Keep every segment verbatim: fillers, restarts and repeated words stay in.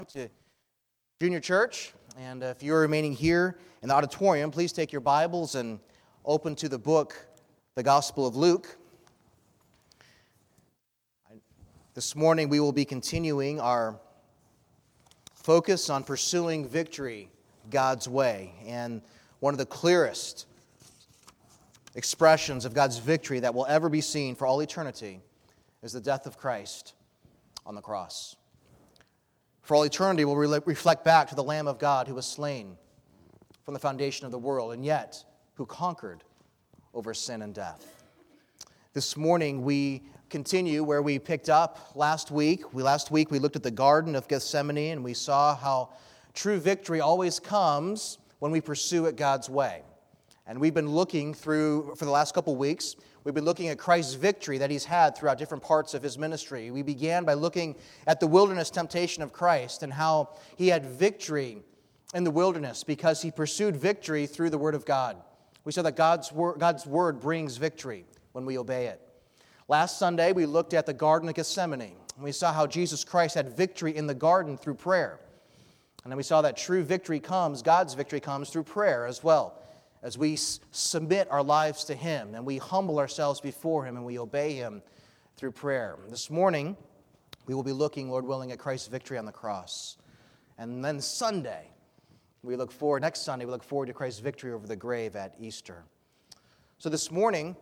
to Junior Church. And if you're remaining here in the auditorium, please take your Bibles and open to the book, the Gospel of Luke. This morning we will be continuing our focus on pursuing victory God's way. And one of the clearest expressions of God's victory that will ever be seen for all eternity is the death of Christ on the cross. For all eternity, we'll re- reflect back to the Lamb of God who was slain from the foundation of the world, and yet who conquered over sin and death. This morning, we continue where we picked up last week. We Last week, we looked at the Garden of Gethsemane, and we saw how true victory always comes when we pursue it God's way. And we've been looking through, for the last couple weeks, we've been looking at Christ's victory that he's had throughout different parts of his ministry. We began by looking at the wilderness temptation of Christ and how he had victory in the wilderness because he pursued victory through the Word of God. We saw that God's word, God's word brings victory when we obey it. Last Sunday, we looked at the Garden of Gethsemane. And we saw how Jesus Christ had victory in the garden through prayer. And then we saw that true victory comes, God's victory comes through prayer as well, as we submit our lives to Him and we humble ourselves before Him and we obey Him through prayer. This morning, we will be looking, Lord willing, at Christ's victory on the cross. And then Sunday, we look forward, next Sunday, we look forward to Christ's victory over the grave at Easter. So this morning,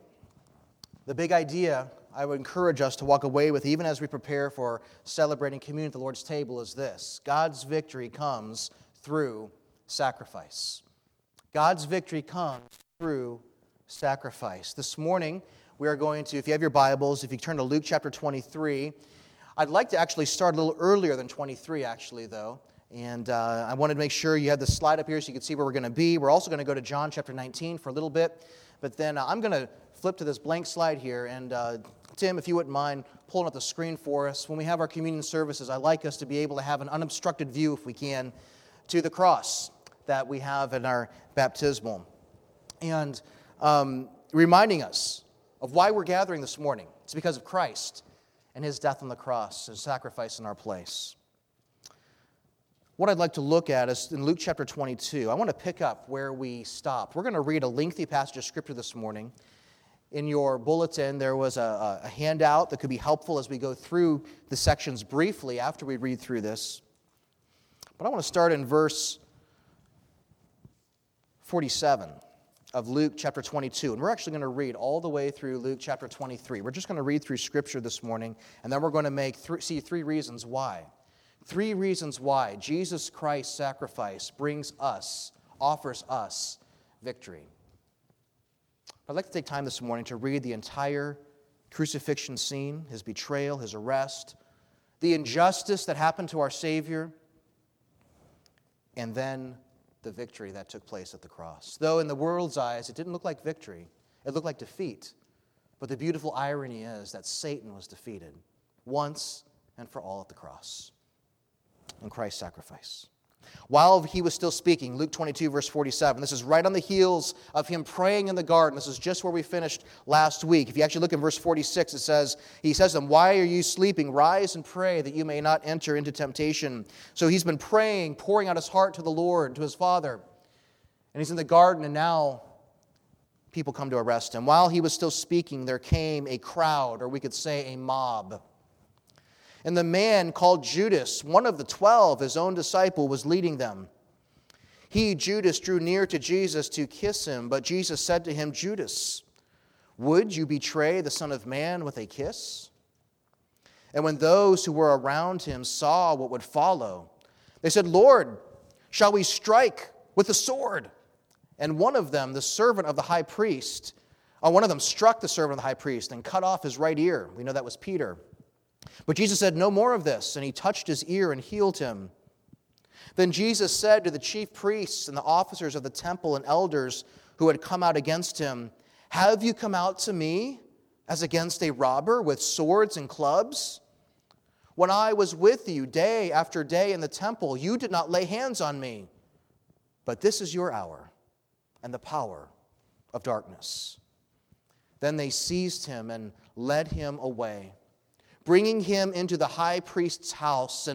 the big idea I would encourage us to walk away with, even as we prepare for celebrating communion at the Lord's table, is this: God's victory comes through sacrifice. God's victory comes through sacrifice. This morning, we are going to, if you have your Bibles, if you turn to Luke chapter twenty-three, I'd like to actually start a little earlier than twenty-three, actually, though. And uh, I wanted to make sure you had the slide up here so you could see where we're going to be. We're also going to go to John chapter nineteen for a little bit. But then uh, I'm going to flip to this blank slide here. And uh, Tim, if you wouldn't mind pulling up the screen for us. When we have our communion services, I'd like us to be able to have an unobstructed view, if we can, to the cross that we have in our baptismal. And um, reminding us of why we're gathering this morning. It's because of Christ and His death on the cross and sacrifice in our place. What I'd like to look at is in Luke chapter twenty-two. I want to pick up where we stopped. We're going to read a lengthy passage of Scripture this morning. In your bulletin, there was a, a handout that could be helpful as we go through the sections briefly after we read through this. But I want to start in verse forty-seven of Luke chapter twenty-two. And we're actually going to read all the way through Luke chapter twenty-three. We're just going to read through Scripture this morning, and then we're going to make th- see three reasons why. Three reasons why Jesus Christ's sacrifice brings us, offers us victory. I'd like to take time this morning to read the entire crucifixion scene, His betrayal, His arrest, the injustice that happened to our Savior, and then the victory that took place at the cross. Though in the world's eyes, it didn't look like victory. It looked like defeat. But the beautiful irony is that Satan was defeated once and for all at the cross in Christ's sacrifice. While he was still speaking, Luke twenty-two, verse forty-seven, this is right on the heels of him praying in the garden. This is just where we finished last week. If you actually look in verse forty-six, it says, he says to them, "Why are you sleeping? Rise and pray that you may not enter into temptation." So he's been praying, pouring out his heart to the Lord, to his Father. And he's in the garden, and now people come to arrest him. While he was still speaking, there came a crowd, or we could say a mob. And the man called Judas, one of the twelve, his own disciple, was leading them. He, Judas, drew near to Jesus to kiss him, but Jesus said to him, "Judas, would you betray the Son of Man with a kiss?" And when those who were around him saw what would follow, they said, "Lord, shall we strike with the sword?" And one of them, the servant of the high priest, uh, one of them struck the servant of the high priest and cut off his right ear. We know that was Peter. But Jesus said, "No more of this," and he touched his ear and healed him. Then Jesus said to the chief priests and the officers of the temple and elders who had come out against him, "Have you come out to me as against a robber with swords and clubs? When I was with you day after day in the temple, you did not lay hands on me. But this is your hour and the power of darkness." Then they seized him and led him away, bringing him into the high priest's house, and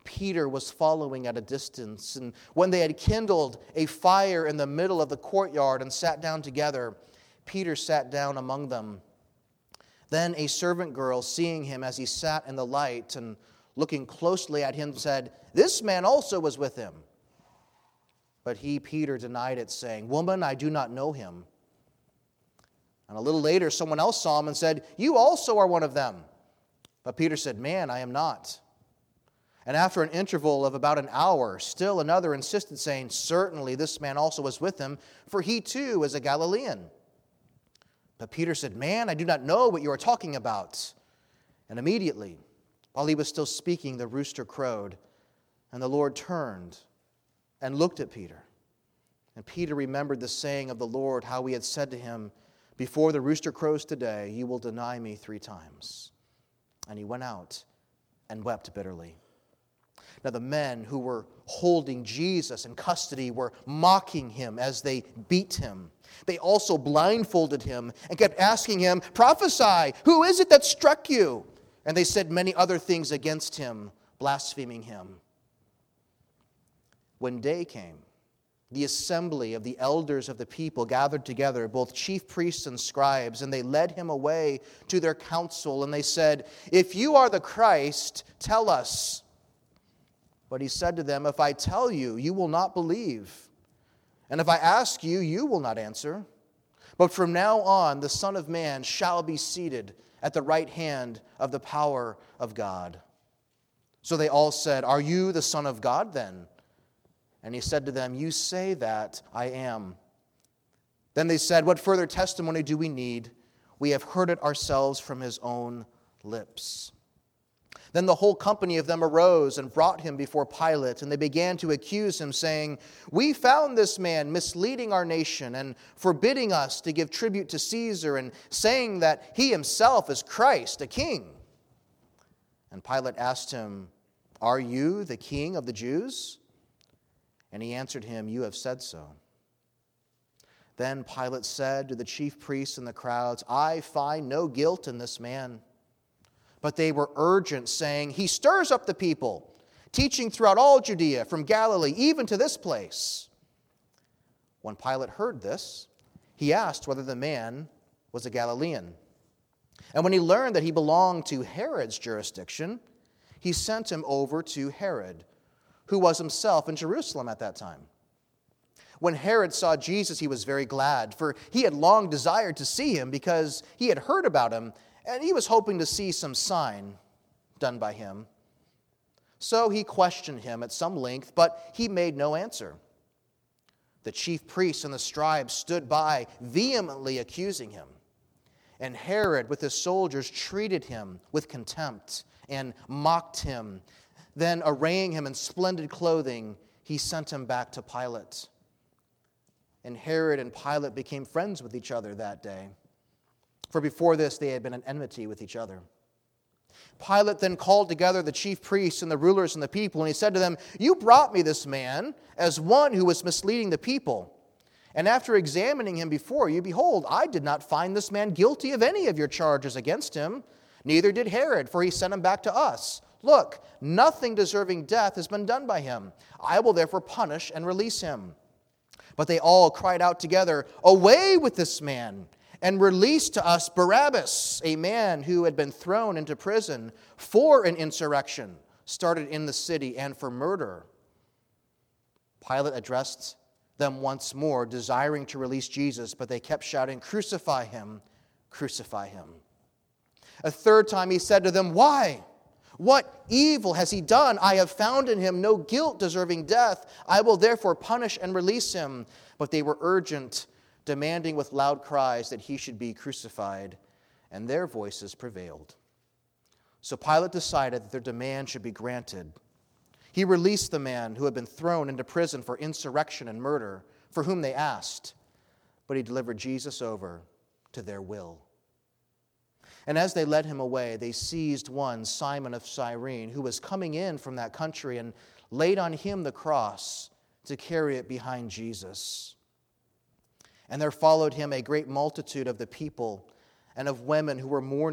Peter was following at a distance. And when they had kindled a fire in the middle of the courtyard and sat down together, Peter sat down among them. Then a servant girl, seeing him as he sat in the light and looking closely at him, said, "This man also was with him." But he, Peter, denied it, saying, "Woman, I do not know him." And a little later, someone else saw him and said, "You also are one of them." But Peter said, "Man, I am not." And after an interval of about an hour, still another insisted, saying, "Certainly this man also was with him, for he too is a Galilean." But Peter said, "Man, I do not know what you are talking about." And immediately, while he was still speaking, the rooster crowed, and the Lord turned and looked at Peter. And Peter remembered the saying of the Lord, how he had said to him, "Before the rooster crows today, you will deny me three times." And he went out and wept bitterly. Now the men who were holding Jesus in custody were mocking him as they beat him. They also blindfolded him and kept asking him, "Prophesy, who is it that struck you?" And they said many other things against him, blaspheming him. When day came, the assembly of the elders of the people gathered together, both chief priests and scribes, and they led him away to their council, and they said, "If you are the Christ, tell us." But he said to them, "If I tell you, you will not believe. And if I ask you, you will not answer. But from now on, the Son of Man shall be seated at the right hand of the power of God." So they all said, "Are you the Son of God then?" And he said to them, "You say that I am." Then they said, "What further testimony do we need? We have heard it ourselves from his own lips." Then the whole company of them arose and brought him before Pilate, and they began to accuse him, saying, "We found this man misleading our nation and forbidding us to give tribute to Caesar, and saying that he himself is Christ, a king." And Pilate asked him, "Are you the king of the Jews?" And he answered him, "You have said so." Then Pilate said to the chief priests and the crowds, "I find no guilt in this man." But they were urgent, saying, "He stirs up the people, teaching throughout all Judea, from Galilee even to this place." When Pilate heard this, he asked whether the man was a Galilean. And when he learned that he belonged to Herod's jurisdiction, he sent him over to Herod, who was himself in Jerusalem at that time. When Herod saw Jesus, he was very glad, for he had long desired to see him because he had heard about him, and he was hoping to see some sign done by him. So he questioned him at some length, but he made no answer. The chief priests and the scribes stood by, vehemently accusing him. And Herod, with his soldiers, treated him with contempt and mocked him. Then, arraying him in splendid clothing, he sent him back to Pilate. And Herod and Pilate became friends with each other that day. For before this, they had been at enmity with each other. Pilate then called together the chief priests and the rulers and the people, and he said to them, "You brought me this man as one who was misleading the people. And after examining him before you, behold, I did not find this man guilty of any of your charges against him. Neither did Herod, for he sent him back to us. Look, nothing deserving death has been done by him. I will therefore punish and release him." But they all cried out together, "Away with this man, and release to us Barabbas, a man who had been thrown into prison for an insurrection started in the city and for murder." Pilate addressed them once more, desiring to release Jesus, but they kept shouting, "Crucify him, crucify him." A third time he said to them, "Why? What evil has he done? I have found in him no guilt deserving death. I will therefore punish and release him." But they were urgent, demanding with loud cries that he should be crucified, and their voices prevailed. So Pilate decided that their demand should be granted. He released the man who had been thrown into prison for insurrection and murder, for whom they asked, but he delivered Jesus over to their will. And as they led him away, they seized one, Simon of Cyrene, who was coming in from that country, and laid on him the cross to carry it behind Jesus. And there followed him a great multitude of the people and of women who were mourning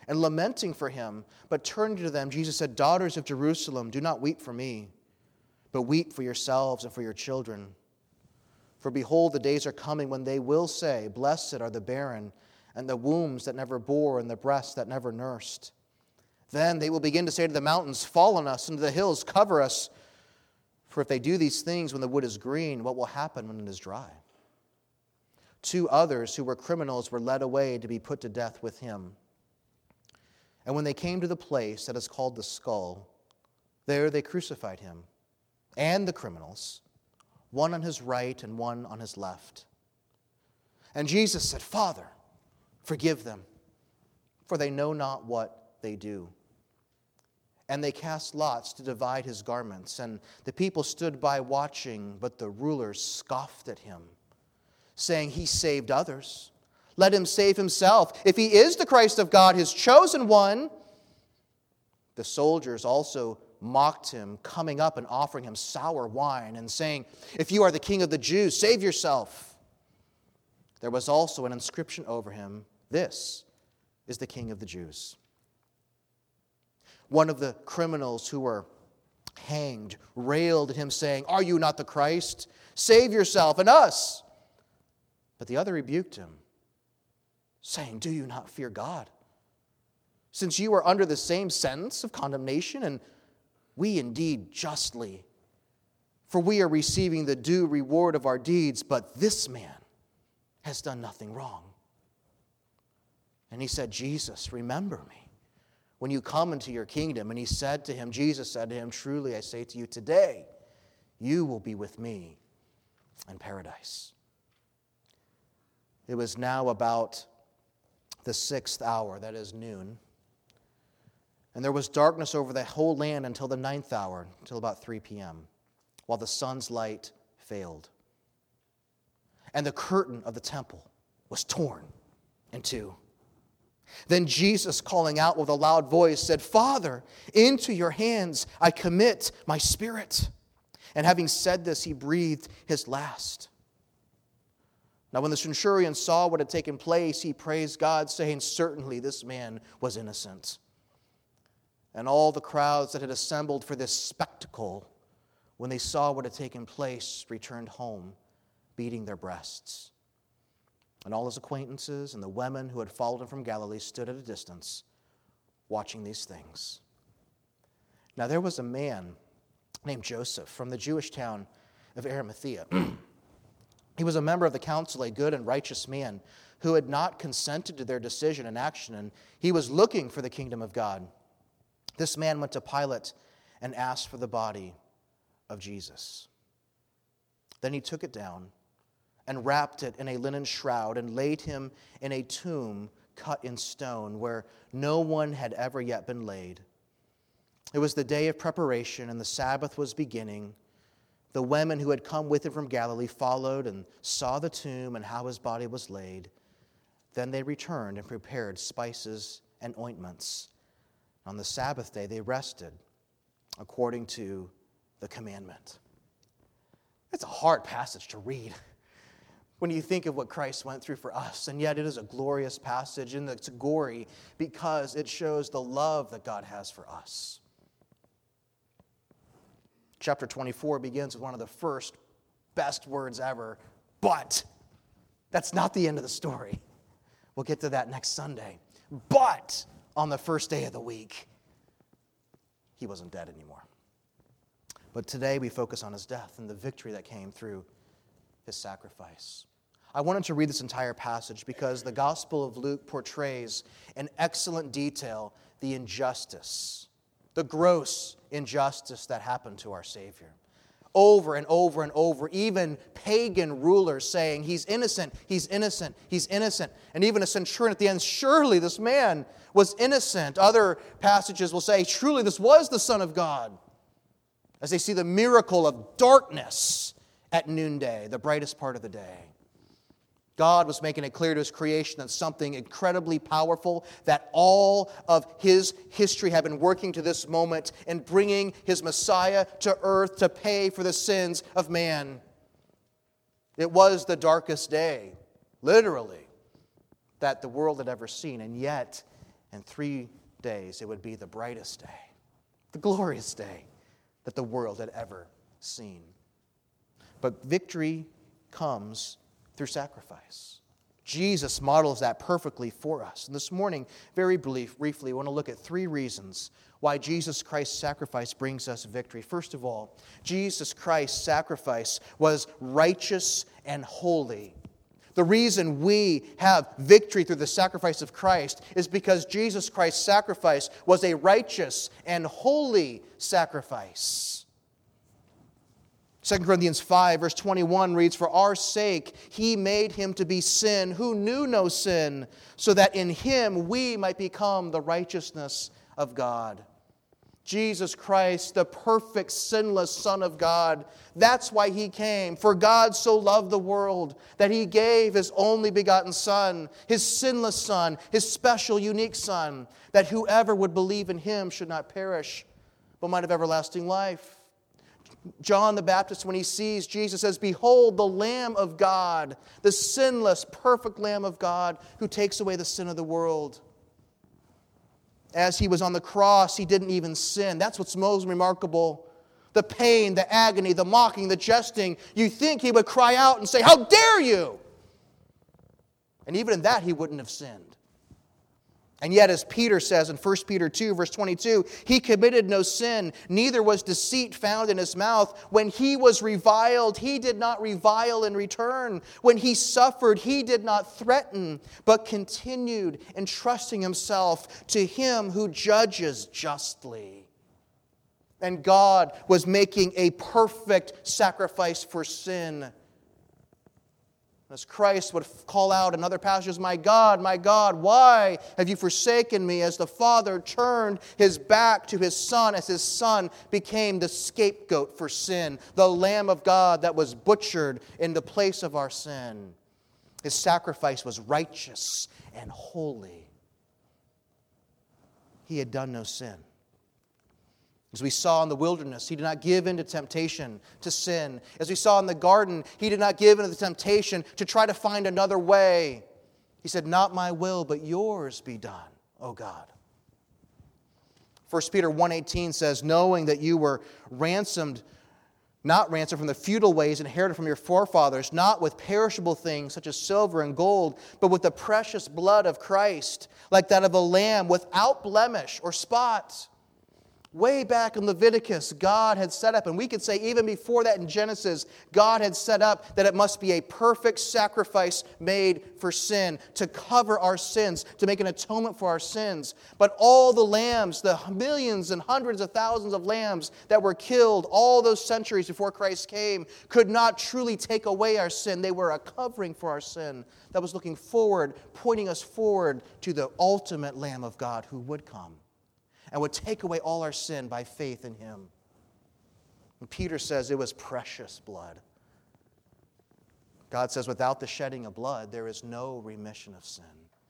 and lamenting for him. But turning to them, Jesus said, "Daughters of Jerusalem, do not weep for me, but weep for yourselves and for your children. For behold, the days are coming when they will say, 'Blessed are the barren, and the wombs that never bore, and the breasts that never nursed.' Then they will begin to say to the mountains, 'Fall on us,' and to the hills, 'Cover us.' For if they do these things when the wood is green, what will happen when it is dry?" Two others who were criminals were led away to be put to death with him. And when they came to the place that is called the Skull, there they crucified him and the criminals, one on his right and one on his left. And Jesus said, "Father, forgive them, for they know not what they do." And they cast lots to divide his garments, and the people stood by watching, but the rulers scoffed at him, saying, "He saved others. Let him save himself, if he is the Christ of God, his chosen one." The soldiers also mocked him, coming up and offering him sour wine, and saying, "If you are the king of the Jews, save yourself." There was also an inscription over him, "This is the King of the Jews." One of the criminals who were hanged railed at him, saying, "Are you not the Christ? Save yourself and us." But the other rebuked him, saying, "Do you not fear God, since you are under the same sentence of condemnation, and we indeed justly? For we are receiving the due reward of our deeds, but this man has done nothing wrong." And he said, "Jesus, remember me when you come into your kingdom." And he said to him, Jesus said to him, "Truly I say to you, today you will be with me in paradise." It was now about the sixth hour, that is noon. And there was darkness over the whole land until the ninth hour, until about three p.m., while the sun's light failed. And the curtain of the temple was torn in two. Then Jesus, calling out with a loud voice, said, "Father, into your hands I commit my spirit." And having said this, he breathed his last. Now when the centurion saw what had taken place, he praised God, saying, "Certainly this man was innocent." And all the crowds that had assembled for this spectacle, when they saw what had taken place, returned home, beating their breasts. And all his acquaintances and the women who had followed him from Galilee stood at a distance, watching these things. Now there was a man named Joseph from the Jewish town of Arimathea. He was a member of the council, a good and righteous man, who had not consented to their decision and action, and he was looking for the kingdom of God. This man went to Pilate and asked for the body of Jesus. Then he took it down and wrapped it in a linen shroud and laid him in a tomb cut in stone where no one had ever yet been laid. It was the day of preparation, and the Sabbath was beginning. The women who had come with him from Galilee followed and saw the tomb and how his body was laid. Then they returned and prepared spices and ointments. On the Sabbath day they rested according to the commandment. It's a hard passage to read when you think of what Christ went through for us, and yet it is a glorious passage, and it's gory because it shows the love that God has for us. Chapter twenty-four begins with one of the first best words ever, "but." That's not the end of the story. We'll get to that next Sunday. But on the first day of the week, he wasn't dead anymore. But today we focus on his death and the victory that came through his sacrifice. I wanted to read this entire passage because the Gospel of Luke portrays in excellent detail the injustice, the gross injustice that happened to our Savior. Over and over and over, even pagan rulers saying, "He's innocent, he's innocent, he's innocent." And even a centurion at the end, "Surely this man was innocent." Other passages will say, "Truly this was the Son of God." As they see the miracle of darkness at noonday, the brightest part of the day. God was making it clear to his creation that something incredibly powerful, that all of his history had been working to this moment in bringing his Messiah to earth to pay for the sins of man. It was the darkest day, literally, that the world had ever seen. And yet, In three days, it would be the brightest day, the glorious day that the world had ever seen. But victory comes through sacrifice. Jesus models that perfectly for us. And this morning, very brief, briefly, we want to look at three reasons why Jesus Christ's sacrifice brings us victory. First of all, Jesus Christ's sacrifice was righteous and holy. The reason we have victory through the sacrifice of Christ is because Jesus Christ's sacrifice was a righteous and holy sacrifice. Second Corinthians five, verse twenty-one reads, "For our sake he made him to be sin who knew no sin, so that in him we might become the righteousness of God." Jesus Christ, the perfect, sinless Son of God. That's why he came. For God so loved the world that he gave his only begotten Son, his sinless Son, his special, unique Son, that whoever would believe in him should not perish, but might have everlasting life. John the Baptist, when he sees Jesus, says, "Behold, the Lamb of God, the sinless, perfect Lamb of God, who takes away the sin of the world." As he was on the cross, he didn't even sin. That's what's most remarkable. The pain, the agony, the mocking, the jesting. You think he would cry out and say, "How dare you?" And even in that, he wouldn't have sinned. And yet, as Peter says in First Peter two, verse twenty-two, he committed no sin, neither was deceit found in his mouth. When he was reviled, he did not revile in return. When he suffered, he did not threaten, but continued entrusting himself to him who judges justly. And God was making a perfect sacrifice for sin. As Christ would call out in other passages, "My God, my God, why have you forsaken me?" As the Father turned his back to his Son, as his Son became the scapegoat for sin, the Lamb of God that was butchered in the place of our sin. His sacrifice was righteous and holy. He had done no sin. As we saw in the wilderness, he did not give in to temptation to sin. As we saw in the garden, he did not give in to the temptation to try to find another way. He said, "Not my will, but yours be done, O God." First Peter one eighteen says, "Knowing that you were ransomed, not ransomed from the futile ways inherited from your forefathers, not with perishable things such as silver and gold, but with the precious blood of Christ, like that of a lamb without blemish or spot." Way back in Leviticus, God had set up, and we could say even before that in Genesis, God had set up that it must be a perfect sacrifice made for sin, to cover our sins, to make an atonement for our sins. But all the lambs, the millions and hundreds of thousands of lambs that were killed all those centuries before Christ came, could not truly take away our sin. They were a covering for our sin that was looking forward, pointing us forward to the ultimate Lamb of God who would come and would take away all our sin by faith in him. And Peter says it was precious blood. God says without the shedding of blood, there is no remission of sin.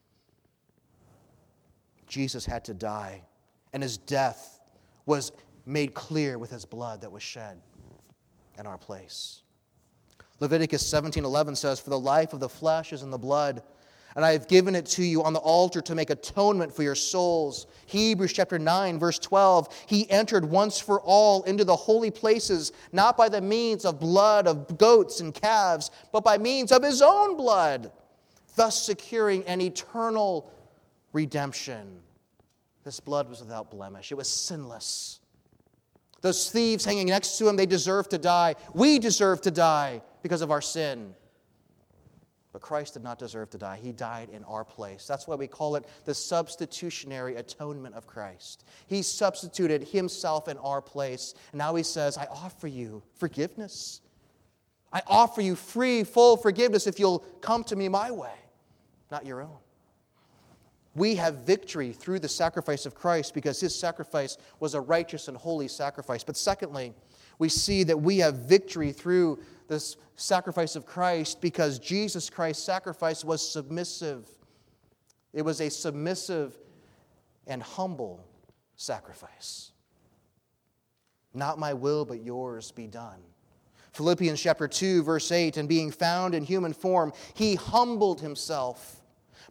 Jesus had to die, and his death was made clear with his blood that was shed in our place. Leviticus seventeen eleven says, "For the life of the flesh is in the blood, and I have given it to you on the altar to make atonement for your souls." Hebrews chapter nine, verse twelve, "He entered once for all into the holy places, not by the means of blood of goats and calves, but by means of his own blood, thus securing an eternal redemption." This blood was without blemish. It was sinless. Those thieves hanging next to him, they deserved to die. We deserve to die because of our sin. But Christ did not deserve to die. He died in our place. That's why we call it the substitutionary atonement of Christ. He substituted himself in our place. And now he says, "I offer you forgiveness. I offer you free, full forgiveness if you'll come to me my way, not your own." We have victory through the sacrifice of Christ because his sacrifice was a righteous and holy sacrifice. But secondly, we see that we have victory through this sacrifice of Christ because Jesus Christ's sacrifice was submissive. It was a submissive and humble sacrifice. "Not my will, but yours be done." Philippians chapter two, verse eight, "And being found in human form, he humbled himself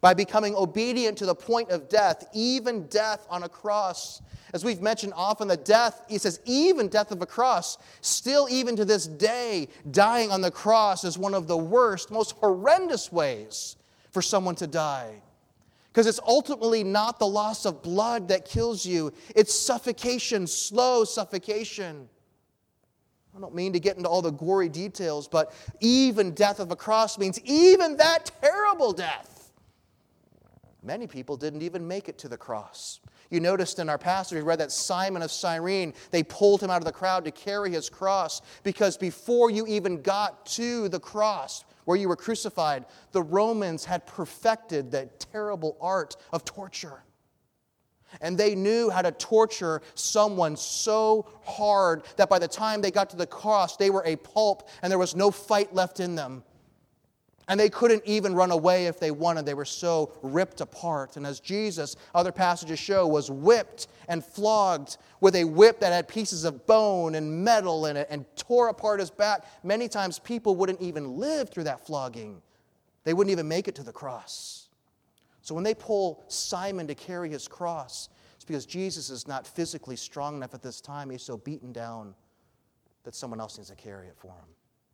by becoming obedient to the point of death, even death on a cross. As we've mentioned often, the death, he says, even death of a cross, still even to this day, dying on the cross is one of the worst, most horrendous ways for someone to die. Because it's ultimately not the loss of blood that kills you. It's suffocation, slow suffocation. I don't mean to get into all the gory details, but even death of a cross means even that terrible death. Many people didn't even make it to the cross. You noticed in our passage, we read that Simon of Cyrene, they pulled him out of the crowd to carry his cross, because before you even got to the cross, where you were crucified, the Romans had perfected that terrible art of torture. And they knew how to torture someone so hard that by the time they got to the cross, they were a pulp and there was no fight left in them. And they couldn't even run away if they wanted. They were so ripped apart. And as Jesus, other passages show, was whipped and flogged with a whip that had pieces of bone and metal in it and tore apart his back, many times people wouldn't even live through that flogging. They wouldn't even make it to the cross. So when they pull Simon to carry his cross, it's because Jesus is not physically strong enough at this time. He's so beaten down that someone else needs to carry it for him.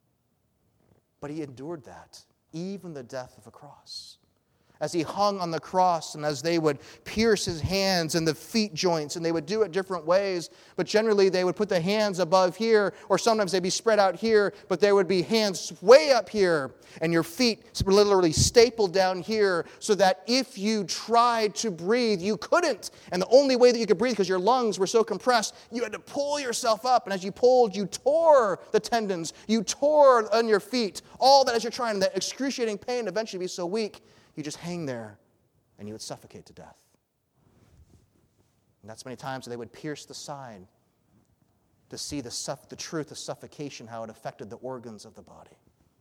But he endured that. Even the death of a cross. As he hung on the cross and as they would pierce his hands and the feet joints, and they would do it different ways, but generally they would put the hands above here, or sometimes they'd be spread out here, but there would be hands way up here, and your feet literally stapled down here, so that if you tried to breathe, you couldn't. And the only way that you could breathe, because your lungs were so compressed, you had to pull yourself up, and as you pulled, you tore the tendons, you tore on your feet, all that as you're trying, that excruciating pain eventually be so weak, you just hang there and you would suffocate to death. And that's many times they would pierce the side to see the, suff- the truth of suffocation, how it affected the organs of the body.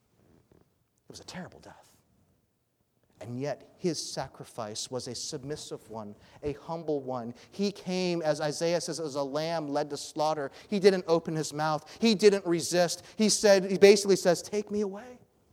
It was a terrible death. And yet his sacrifice was a submissive one, a humble one. He came, as Isaiah says, as a lamb led to slaughter. He didn't open his mouth. He didn't resist. He said, he basically says, take me away.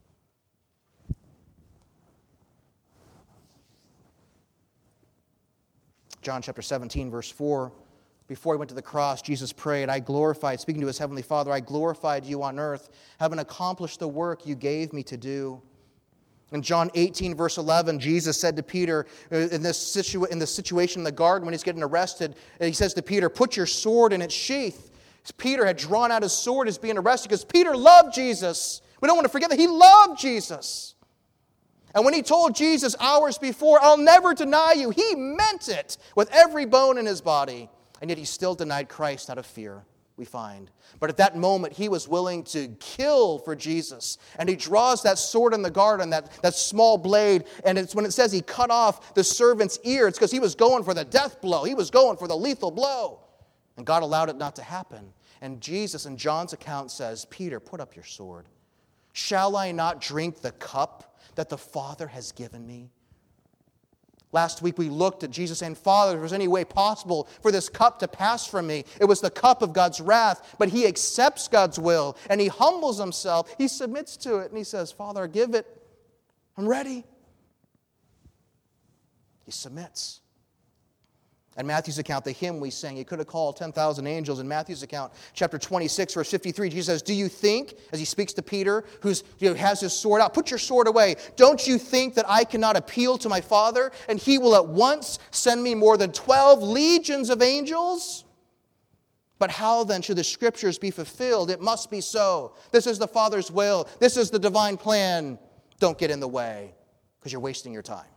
John chapter seventeen, verse four, before he went to the cross, Jesus prayed, I glorified, speaking to his heavenly Father, I glorified you on earth, having accomplished the work you gave me to do. In John eighteen, verse eleven, Jesus said to Peter, in this, situa- in this situation in the garden when he's getting arrested, he says to Peter, put your sword in its sheath. Peter had drawn out his sword as being arrested because Peter loved Jesus. We don't want to forget that he loved Jesus. And when he told Jesus hours before, I'll never deny you, he meant it with every bone in his body. And yet he still denied Christ out of fear, we find. But at that moment, he was willing to kill for Jesus. And he draws that sword in the garden, that, that small blade. And it's when it says he cut off the servant's ear, it's because he was going for the death blow. He was going for the lethal blow. And God allowed it not to happen. And Jesus, in John's account, says, Peter, put up your sword. Shall I not drink the cup that the Father has given me? Last week we looked at Jesus saying, Father, if there's any way possible for this cup to pass from me. It was the cup of God's wrath, but he accepts God's will and he humbles himself. He submits to it and he says, Father, give it. I'm ready. He submits. In Matthew's account, the hymn we sang, he could have called ten thousand angels. In Matthew's account, chapter twenty-six, verse fifty-three, Jesus says, do you think, as he speaks to Peter, who you know, has his sword out, put your sword away. Don't you think that I cannot appeal to my Father, and he will at once send me more than twelve legions of angels? But how then should the Scriptures be fulfilled? It must be so. This is the Father's will. This is the divine plan. Don't get in the way, because you're wasting your time.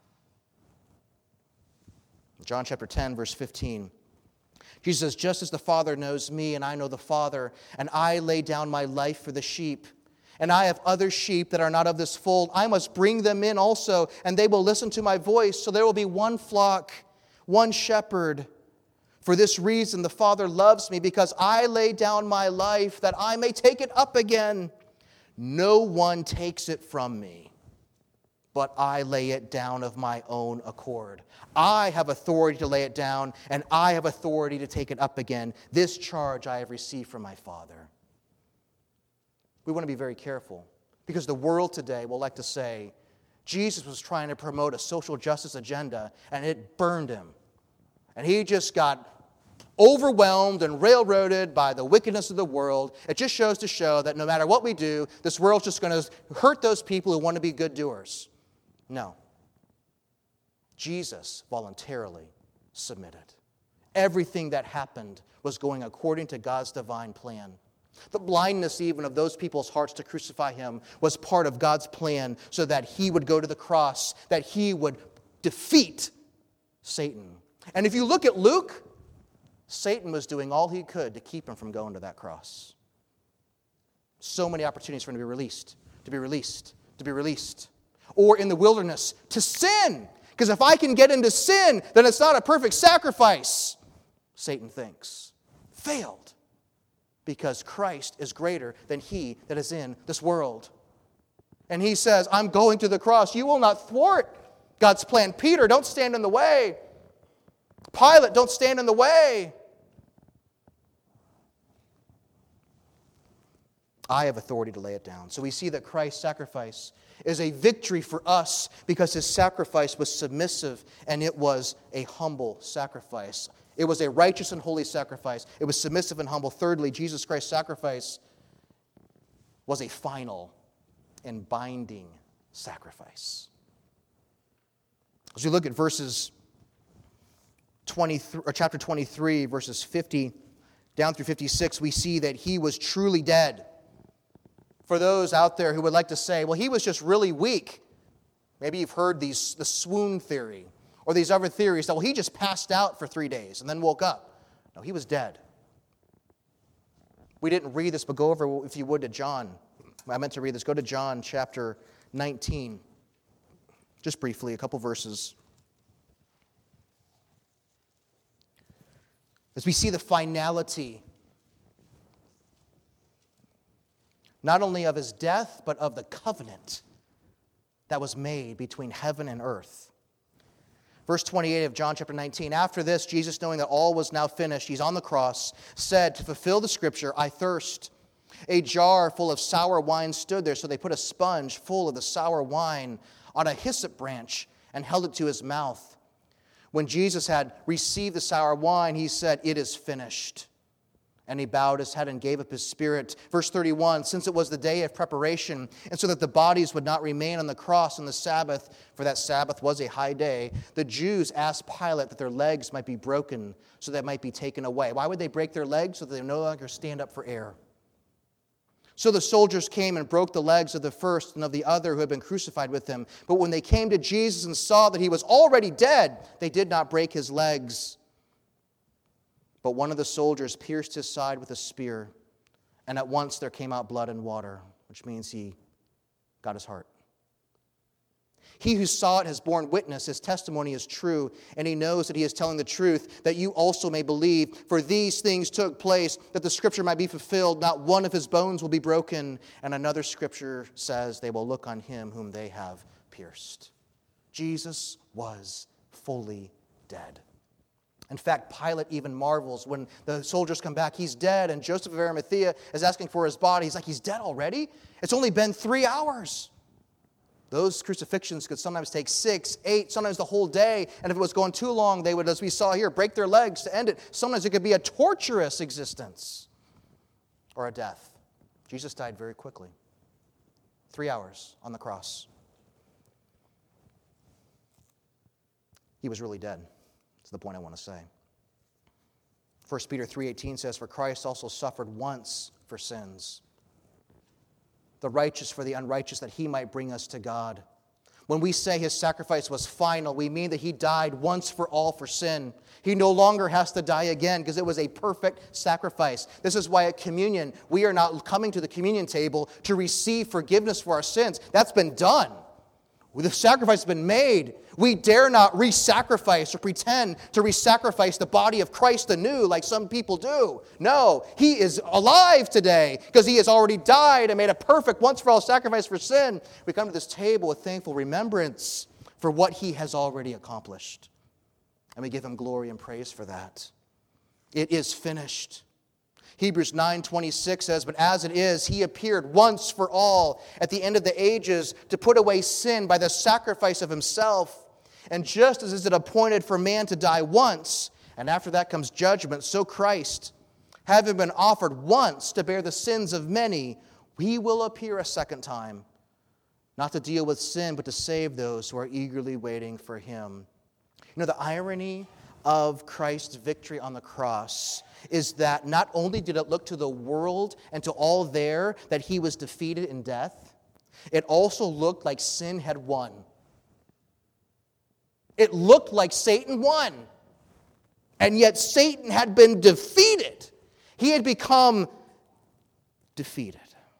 John chapter ten, verse fifteen. Jesus says, just as the Father knows me, and I know the Father, and I lay down my life for the sheep, and I have other sheep that are not of this fold, I must bring them in also, and they will listen to my voice. So there will be one flock, one shepherd. For this reason the Father loves me, because I lay down my life that I may take it up again. No one takes it from me, but I lay it down of my own accord. I have authority to lay it down, and I have authority to take it up again. This charge I have received from my Father. We want to be very careful, because the world today will like to say, Jesus was trying to promote a social justice agenda, and it burned him. And he just got overwhelmed and railroaded by the wickedness of the world. It just shows to show that no matter what we do, this world's just going to hurt those people who want to be good doers. No. Jesus voluntarily submitted. Everything that happened was going according to God's divine plan. The blindness even of those people's hearts to crucify him was part of God's plan so that he would go to the cross, that he would defeat Satan. And if you look at Luke, Satan was doing all he could to keep him from going to that cross. So many opportunities for him to be released, to be released, to be released. Or in the wilderness, to sin. Because if I can get into sin, then it's not a perfect sacrifice, Satan thinks. Failed. Because Christ is greater than he that is in this world. And he says, I'm going to the cross. You will not thwart God's plan. Peter, don't stand in the way. Pilate, don't stand in the way. I have authority to lay it down. So we see that Christ's sacrifice is a victory for us because his sacrifice was submissive and it was a humble sacrifice. It was a righteous and holy sacrifice. It was submissive and humble. Thirdly, Jesus Christ's sacrifice was a final and binding sacrifice. As we look at verses twenty-three, or chapter twenty-three, verses fifty down through fifty-six, we see that he was truly dead. For those out there who would like to say, well, he was just really weak. Maybe you've heard these the swoon theory or these other theories that, well, he just passed out for three days and then woke up. No, he was dead. We didn't read this, but go over, if you would, to John. I meant to read this. Go to John chapter nineteen. Just briefly, a couple verses. As we see the finality not only of his death, but of the covenant that was made between heaven and earth. Verse twenty-eight of John chapter nineteen, after this, Jesus, knowing that all was now finished, he's on the cross, said, to fulfill the scripture, I thirst. A jar full of sour wine stood there, so they put a sponge full of the sour wine on a hyssop branch and held it to his mouth. When Jesus had received the sour wine, he said, it is finished. And he bowed his head and gave up his spirit. Verse thirty-one, since it was the day of preparation, and so that the bodies would not remain on the cross on the Sabbath, for that Sabbath was a high day, the Jews asked Pilate that their legs might be broken, so that it might be taken away. Why would they break their legs? So that they no longer stand up for air. So the soldiers came and broke the legs of the first and of the other who had been crucified with him. But when they came to Jesus and saw that he was already dead, they did not break his legs. But one of the soldiers pierced his side with a spear, and at once there came out blood and water, which means he got his heart. He who saw it has borne witness, his testimony is true, and he knows that he is telling the truth, that you also may believe. For these things took place, that the scripture might be fulfilled, not one of his bones will be broken. And another scripture says, they will look on him whom they have pierced. Jesus was fully dead. In fact, Pilate even marvels when the soldiers come back. He's dead, and Joseph of Arimathea is asking for his body. He's like, he's dead already? It's only been three hours. Those crucifixions could sometimes take six, eight, sometimes the whole day. And if it was going too long, they would, as we saw here, break their legs to end it. Sometimes it could be a torturous existence or a death. Jesus died very quickly. Three hours on the cross. He was really dead. That's the point I want to say. First Peter three eighteen says, for Christ also suffered once for sins, the righteous for the unrighteous, that he might bring us to God. When we say his sacrifice was final, we mean that he died once for all for sin. He no longer has to die again because it was a perfect sacrifice. This is why at communion, we are not coming to the communion table to receive forgiveness for our sins. That's been done. The sacrifice has been made. We dare not re-sacrifice or pretend to re-sacrifice the body of Christ anew like some people do. No, he is alive today because he has already died and made a perfect once-for-all sacrifice for sin. We come to this table with thankful remembrance for what he has already accomplished. And we give him glory and praise for that. It is finished. Hebrews nine twenty-six says, "But as it is, he appeared once for all at the end of the ages to put away sin by the sacrifice of himself. And just as is it appointed for man to die once, and after that comes judgment, so Christ, having been offered once to bear the sins of many, he will appear a second time, not to deal with sin, but to save those who are eagerly waiting for him." You know, the irony of Christ's victory on the cross is that not only did it look to the world and to all there that he was defeated in death, it also looked like sin had won. It looked like Satan won. And yet Satan had been defeated. He had become defeated.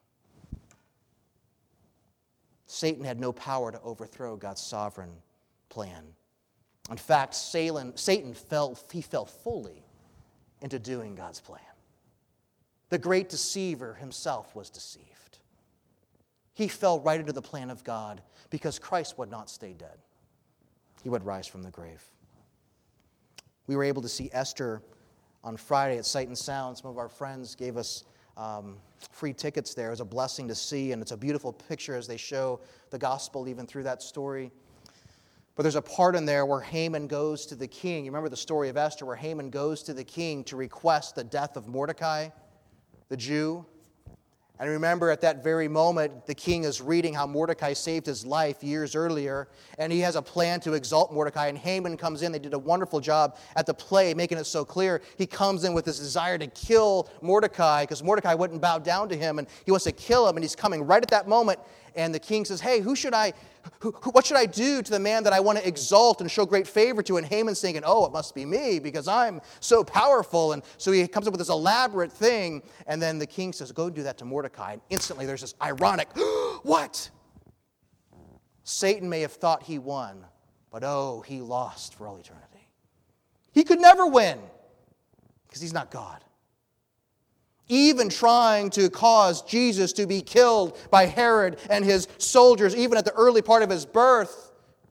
Satan had no power to overthrow God's sovereign plan. In fact, Satan fell, he fell fully into doing God's plan. The great deceiver himself was deceived. He fell right into the plan of God because Christ would not stay dead. He would rise from the grave. We were able to see Esther on Friday at Sight and Sound. Some of our friends gave us um, free tickets there. It was a blessing to see, and it's a beautiful picture as they show the gospel even through that story. But there's a part in there where Haman goes to the king. You remember the story of Esther where Haman goes to the king to request the death of Mordecai, the Jew. And remember at that very moment, the king is reading how Mordecai saved his life years earlier, and he has a plan to exalt Mordecai, and Haman comes in. They did a wonderful job at the play, making it so clear. He comes in with this desire to kill Mordecai, because Mordecai wouldn't bow down to him, and he wants to kill him, and he's coming right at that moment, and the king says, "Hey, who should I, who, who, what should I do to the man that I want to exalt and show great favor to?" And Haman's thinking, "Oh, it must be me, because I'm so powerful." And so he comes up with this elaborate thing, and then the king says, "Go do that to Mordecai." And instantly there's this ironic, what? Satan may have thought he won, but oh, he lost for all eternity. He could never win, because he's not God. Even trying to cause Jesus to be killed by Herod and his soldiers, even at the early part of his birth,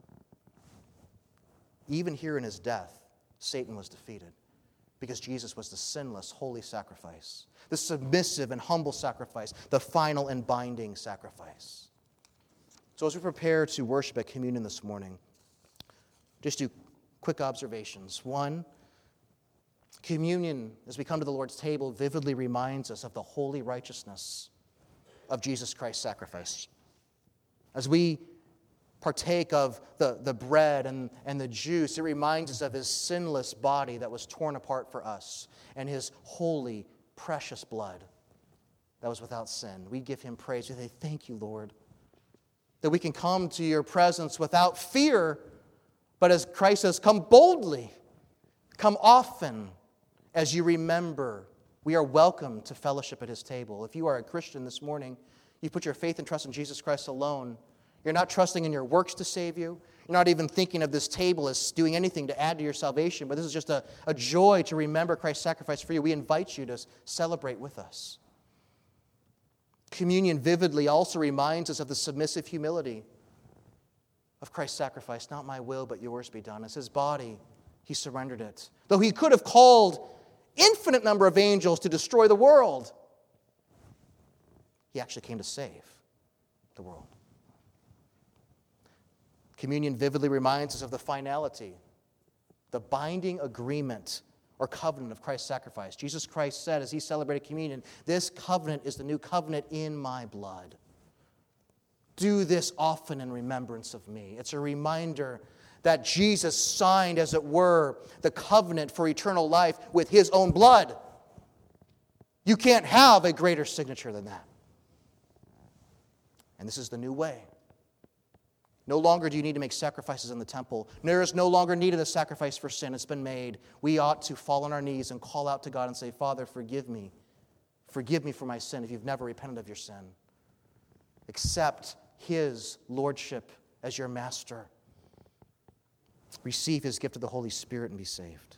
even here in his death, Satan was defeated because Jesus was the sinless, holy sacrifice, the submissive and humble sacrifice, the final and binding sacrifice. So as we prepare to worship at communion this morning, just do quick observations. One, communion, as we come to the Lord's table, vividly reminds us of the holy righteousness of Jesus Christ's sacrifice. As we partake of the, the bread and, and the juice, it reminds us of his sinless body that was torn apart for us and his holy, precious blood that was without sin. We give him praise. We say, "Thank you, Lord, that we can come to your presence without fear, but as Christ says, come boldly, come often. As you remember, we are welcome to fellowship at his table." If you are a Christian this morning, you put your faith and trust in Jesus Christ alone. You're not trusting in your works to save you. You're not even thinking of this table as doing anything to add to your salvation, but this is just a, a joy to remember Christ's sacrifice for you. We invite you to celebrate with us. Communion vividly also reminds us of the submissive humility of Christ's sacrifice. "Not my will, but yours be done." It's his body. He surrendered it. Though he could have called infinite number of angels to destroy the world, he actually came to save the world. Communion vividly reminds us of the finality, the binding agreement or covenant of Christ's sacrifice. Jesus Christ said as he celebrated communion, "This covenant is the new covenant in my blood. Do this often in remembrance of me." It's a reminder that Jesus signed, as it were, the covenant for eternal life with his own blood. You can't have a greater signature than that. And this is the new way. No longer do you need to make sacrifices in the temple. There is no longer needed a sacrifice for sin. It's been made. We ought to fall on our knees and call out to God and say, "Father, forgive me. Forgive me for my sin," if you've never repented of your sin. Accept his lordship as your master. Receive his gift of the Holy Spirit and be saved.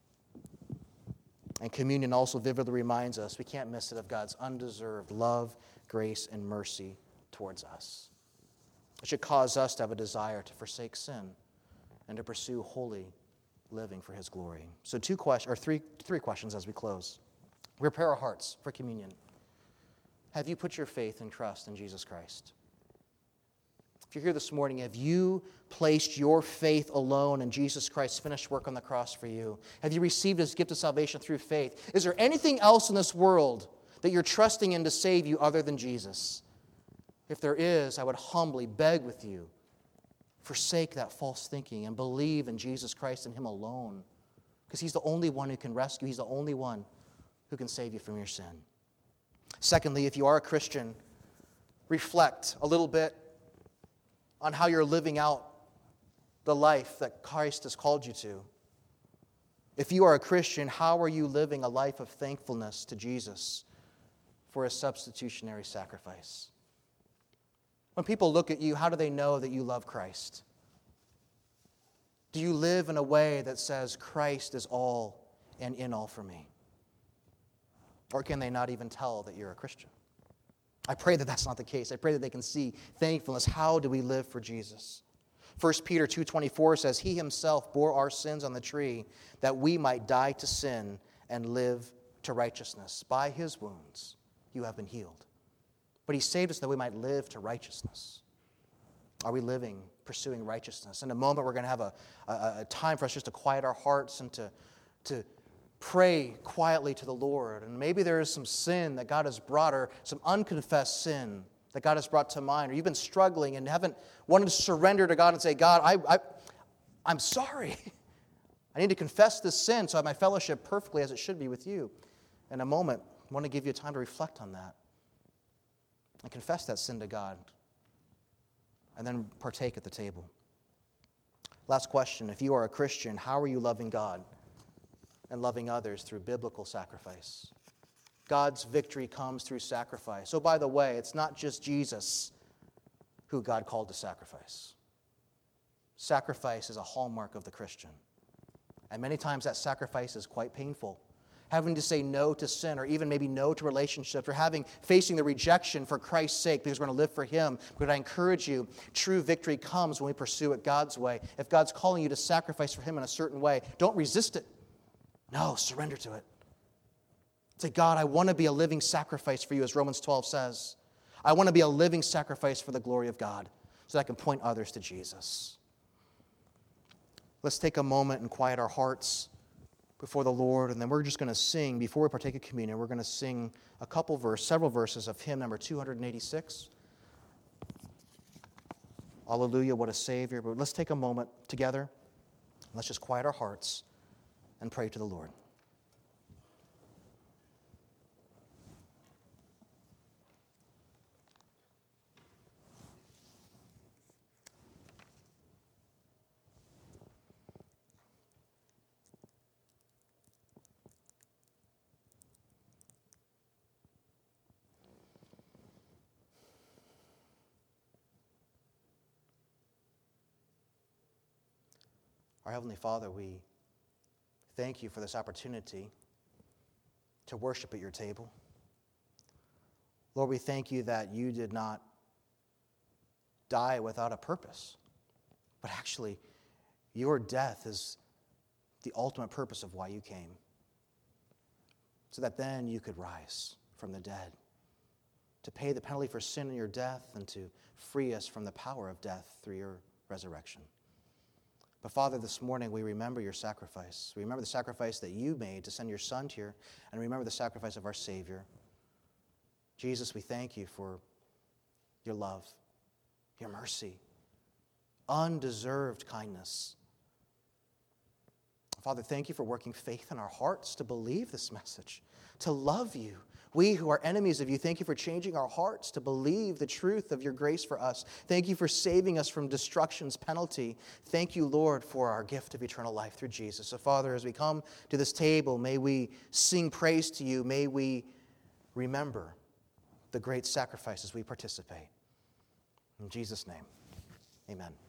And communion also vividly reminds us, we can't miss it, of God's undeserved love, grace, and mercy towards us. It should cause us to have a desire to forsake sin and to pursue holy living for his glory. So two questions, or three, three questions as we close. Prepare our hearts for communion. Have you put your faith and trust in Jesus Christ? If you're here this morning, have you placed your faith alone in Jesus Christ's finished work on the cross for you? Have you received His gift of salvation through faith? Is there anything else in this world that you're trusting in to save you other than Jesus? If there is, I would humbly beg with you, forsake that false thinking and believe in Jesus Christ and Him alone, because He's the only one who can rescue. He's the only one who can save you from your sin. Secondly, if you are a Christian, reflect a little bit on how you're living out the life that Christ has called you to. If you are a Christian, how are you living a life of thankfulness to Jesus for His substitutionary sacrifice? When people look at you, how do they know that you love Christ? Do you live in a way that says, Christ is all and in all for me? Or can they not even tell that you're a Christian? I pray that that's not the case. I pray that they can see thankfulness. How do we live for Jesus? First Peter two twenty-four says, He Himself bore our sins on the tree that we might die to sin and live to righteousness. By His wounds you have been healed. But He saved us that we might live to righteousness. Are we living, pursuing righteousness? In a moment, we're going to have a, a, a time for us just to quiet our hearts and to, to pray quietly to the Lord. And maybe there is some sin that God has brought, or some unconfessed sin that God has brought to mind, or you've been struggling and haven't wanted to surrender to God and say, God, I, I, I'm sorry. I need to confess this sin so I have my fellowship perfectly as it should be with you. In a moment, I want to give you time to reflect on that and confess that sin to God, and then partake at the table. Last question. If you are a Christian, how are you loving God and loving others through biblical sacrifice? God's victory comes through sacrifice. So, by the way, it's not just Jesus who God called to sacrifice. Sacrifice is a hallmark of the Christian. And many times that sacrifice is quite painful. Having to say no to sin, or even maybe no to relationships, or having facing the rejection for Christ's sake because we're going to live for Him. But I encourage you, true victory comes when we pursue it God's way. If God's calling you to sacrifice for Him in a certain way, don't resist it. No, surrender to it. Say, God, I want to be a living sacrifice for you, as Romans twelve says. I want to be a living sacrifice for the glory of God so that I can point others to Jesus. Let's take a moment and quiet our hearts before the Lord, and then we're just going to sing, before we partake of communion, we're going to sing a couple verses, several verses of hymn number two eighty-six. Hallelujah, what a Savior. But let's take a moment together. Let's just quiet our hearts and pray to the Lord. Our Heavenly Father, we thank you for this opportunity to worship at your table. Lord, we thank you that you did not die without a purpose, but actually your death is the ultimate purpose of why you came, so that then you could rise from the dead, to pay the penalty for sin in your death and to free us from the power of death through your resurrection. But Father, this morning we remember your sacrifice. We remember the sacrifice that you made to send your Son here, and remember the sacrifice of our Savior. Jesus, we thank you for your love, your mercy, undeserved kindness. Father, thank you for working faith in our hearts to believe this message, to love you. We who are enemies of you, thank you for changing our hearts to believe the truth of your grace for us. Thank you for saving us from destruction's penalty. Thank you, Lord, for our gift of eternal life through Jesus. So, Father, as we come to this table, may we sing praise to you. May we remember the great sacrifices we participate. In Jesus' name, amen.